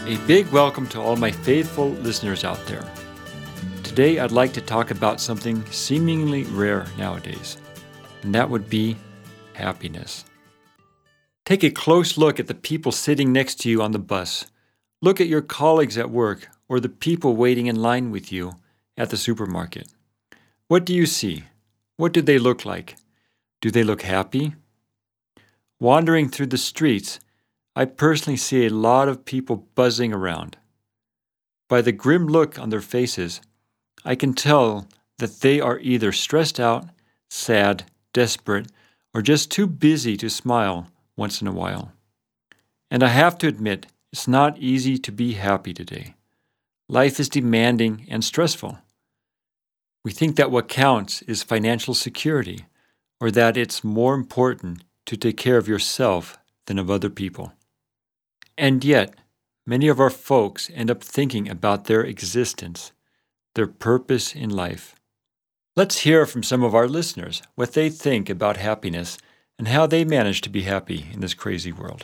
A big welcome to all my faithful listeners out there. Today I'd like to talk about something seemingly rare nowadays, and that would be happiness. Take a close look at the people sitting next to you on the bus. Look at your colleagues at work or the people waiting in line with you at the supermarket. What do you see? What do they look like? Do they look happy? Wandering through the streets, I personally see a lot of people buzzing around. By the grim look on their faces, I can tell that they are either stressed out, sad, desperate, or just too busy to smile once in a while. And I have to admit, it's not easy to be happy today. Life is demanding and stressful. We think that what counts is financial security, or that it's more important to take care of yourself than of other people. And yet, many of our folks end up thinking about their existence, their purpose in life. Let's hear from some of our listeners what they think about happiness and how they manage to be happy in this crazy world.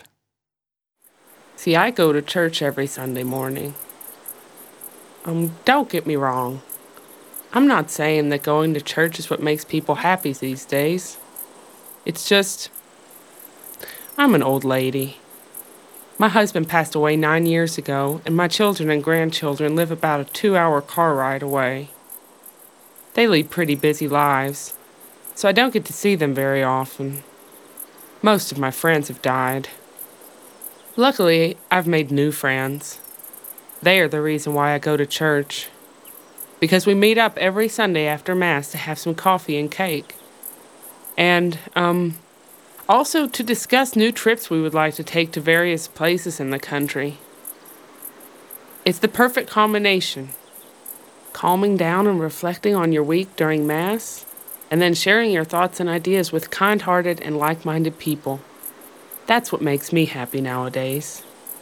See, I go to church every Sunday morning. Don't get me wrong. I'm not saying that going to church is what makes people happy these days. It's just, I'm an old lady. My husband passed away 9 years ago, and my children and grandchildren live about a 2-hour car ride away. They lead pretty busy lives, so I don't get to see them very often. Most of my friends have died. Luckily, I've made new friends. They are the reason why I go to church, because we meet up every Sunday after Mass to have some coffee and cake. And, also to discuss new trips we would like to take to various places in the country. It's the perfect combination. Calming down and reflecting on your week during Mass, and then sharing your thoughts and ideas with kind-hearted and like-minded people. That's what makes me happy nowadays.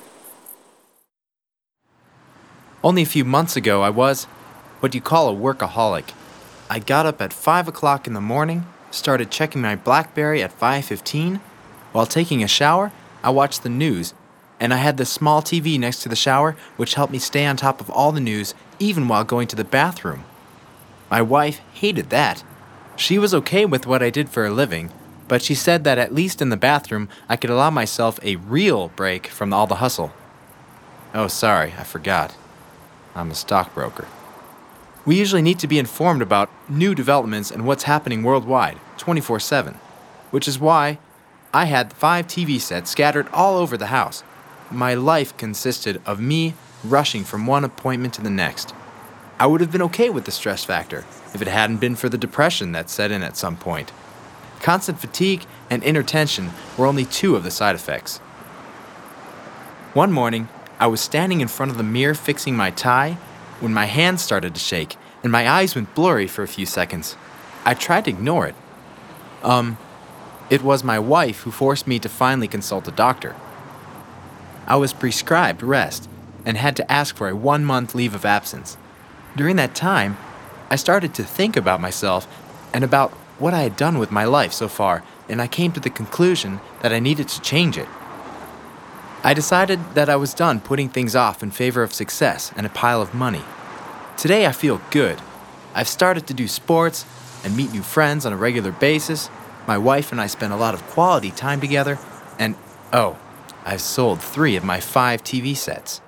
Only a few months ago, I was what you call a workaholic. I got up at 5 o'clock in the morning, started checking my BlackBerry at 5:15. While taking a shower, I watched the news, and I had this small TV next to the shower, which helped me stay on top of all the news, even while going to the bathroom. My wife hated that. She was okay with what I did for a living, but she said that at least in the bathroom, I could allow myself a real break from all the hustle. Oh, sorry, I forgot. I'm a stockbroker. We usually need to be informed about new developments and what's happening worldwide, 24/7, which is why I had 5 TV sets scattered all over the house. My life consisted of me rushing from one appointment to the next. I would have been okay with the stress factor if it hadn't been for the depression that set in at some point. Constant fatigue and inner tension were only 2 of the side effects. One morning, I was standing in front of the mirror fixing my tie when my hands started to shake and my eyes went blurry for a few seconds. I tried to ignore it. It was my wife who forced me to finally consult a doctor. I was prescribed rest and had to ask for a 1-month leave of absence. During that time, I started to think about myself and about what I had done with my life so far, and I came to the conclusion that I needed to change it. I decided that I was done putting things off in favor of success and a pile of money. Today I feel good. I've started to do sports and meet new friends on a regular basis. My wife and I spend a lot of quality time together, and I've sold 3 of my 5 TV sets.